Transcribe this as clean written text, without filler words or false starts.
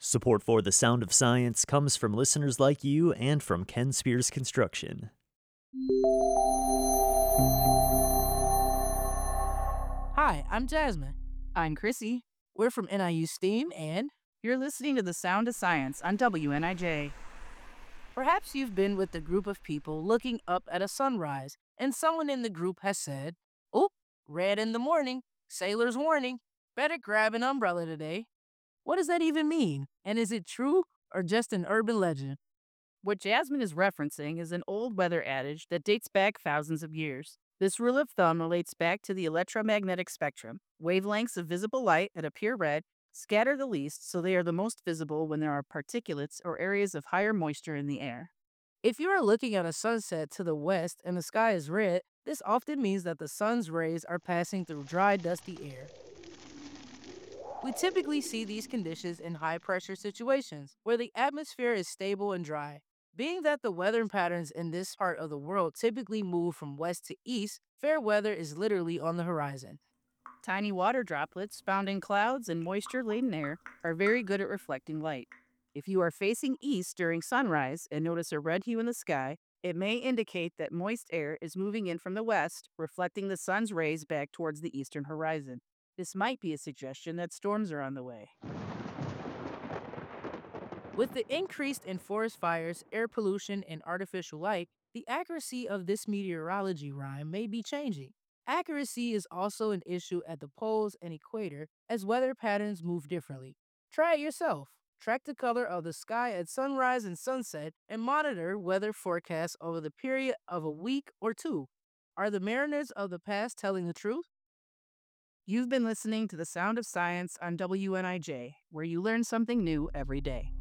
Support for The Sound of Science comes from listeners like you and from Ken Spears Construction. Hi, I'm Jasmine. I'm Chrissy. We're from NIU STEAM, and You're listening to The Sound of Science on WNIJ. perhaps you've been with a group of people looking up at a sunrise, and someone in the group has said, "Oh, red in the morning, sailor's warning, better grab an umbrella today." What does that even mean? And is it true or just an urban legend? What Jasmine is referencing is an old weather adage that dates back thousands of years. This rule of thumb relates back to the electromagnetic spectrum. Wavelengths of visible light that appear red scatter the least, so they are the most visible when there are particulates or areas of higher moisture in the air. If you are looking at a sunset to the west and the sky is red, this often means that the sun's rays are passing through dry, dusty air. We typically see these conditions in high pressure situations where the atmosphere is stable and dry. Being that the weather patterns in this part of the world typically move from west to east, fair weather is literally on the horizon. Tiny water droplets found in clouds and moisture laden air are very good at reflecting light. If you are facing east during sunrise and notice a red hue in the sky, it may indicate that moist air is moving in from the west, reflecting the sun's rays back towards the eastern horizon. This might be a suggestion that storms are on the way. With the increase in forest fires, air pollution, and artificial light, the accuracy of this meteorology rhyme may be changing. Accuracy is also an issue at the poles and equator as weather patterns move differently. Try it yourself. Track the color of the sky at sunrise and sunset and monitor weather forecasts over the period of a week or two. Are the mariners of the past telling the truth? You've been listening to The Sound of Science on WNIJ, where you learn something new every day.